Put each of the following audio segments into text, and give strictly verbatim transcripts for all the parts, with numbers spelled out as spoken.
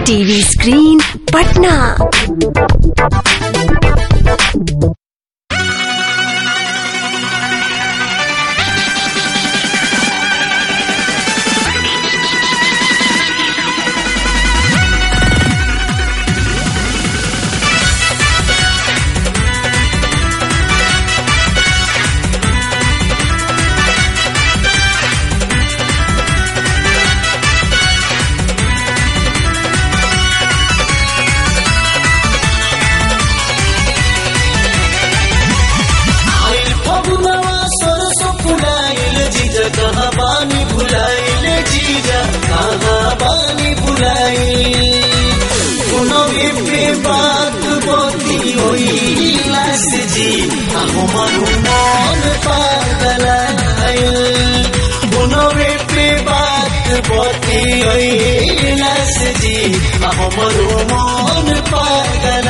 TV screen Patna. कहाँ बानी भुलाइले जीजा कहाँ बानी भुलाई पुनवे पे बात बती होइला से जी हमर मन पागल पुनवे पे बात बती होइला से जी हमर मन पागल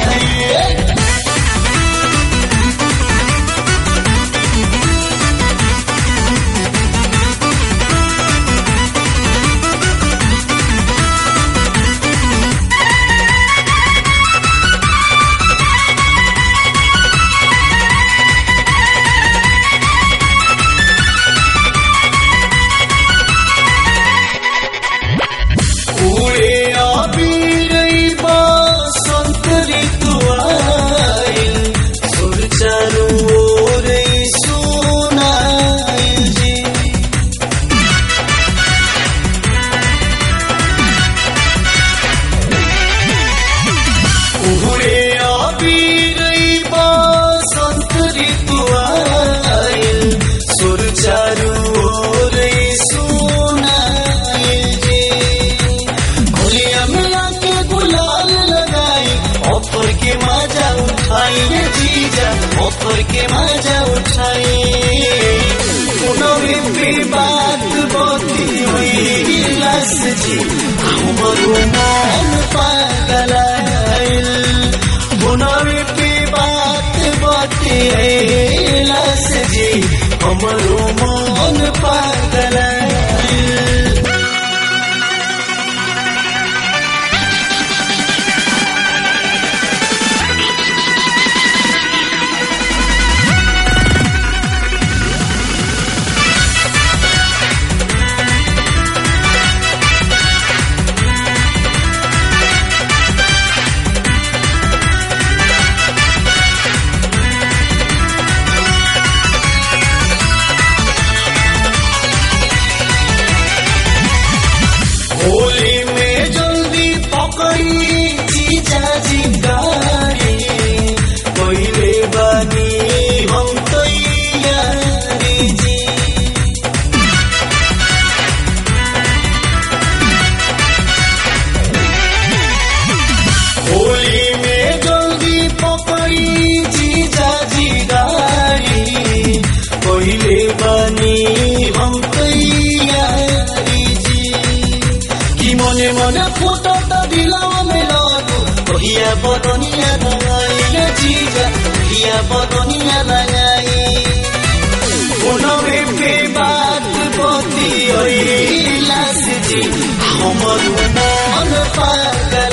ऑफर के मजा उठाए पुनवे पे बात बती हुई लास जी हमर मन पागल पुनवे पे बात बती लास जी हमर मन पागल होली में जल्दी पकड़ी जीजा जी गाड़ी पहले बानी हम तैयारी जी होली में जल्दी पकड़ी जीजा जी गाड़ी पहले बानी हम तैयारी मने मने फोटो तो दिलावा में लागो भैया बदनिया लगाई जीजा भैया बदनिया लगाई पुनवे पे बात बती होइला से जी हमर मन पागल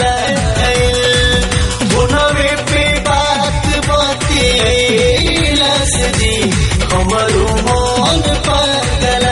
पुनवे पे बात बती होइला से जी हमर मन पागल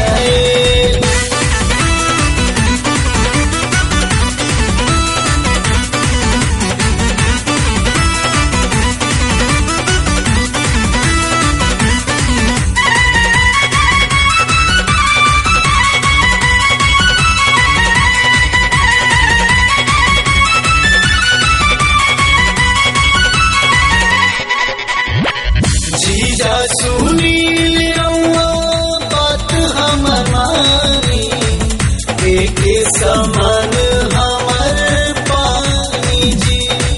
जीजा सुनील रउआ बात हमर मानी एके समान हमर पानी जी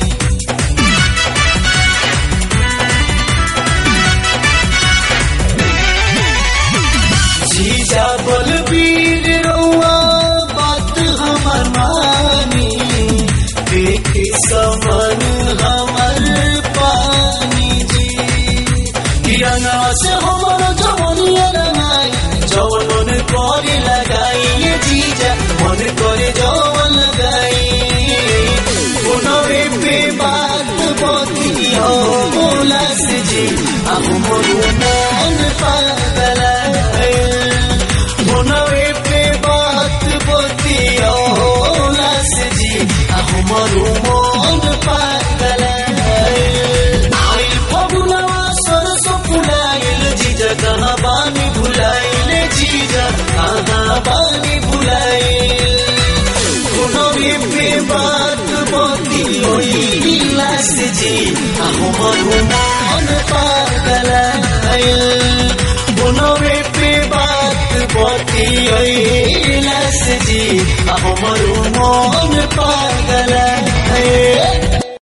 जीजा बलबीर रउआ बात हमर मानी एके समान हमर पानी जी किराना से हमर जवनिया रंगाई जवन मन करे लगाई जीजा मन करे जवन लगाई हमरो मन पागल होनवे पे बात बतियोला से जी हमरो मन पागल आइल फगुनवा सरसों फुलाइल जीजा कहाँ बानी भुलाइल जीजा कहाँ बानी भुलाइल होनवे पे बात बतियोला से जी हमरो मन पागल होनवे पे बात बतियोला से जी हमरो मन पागल है।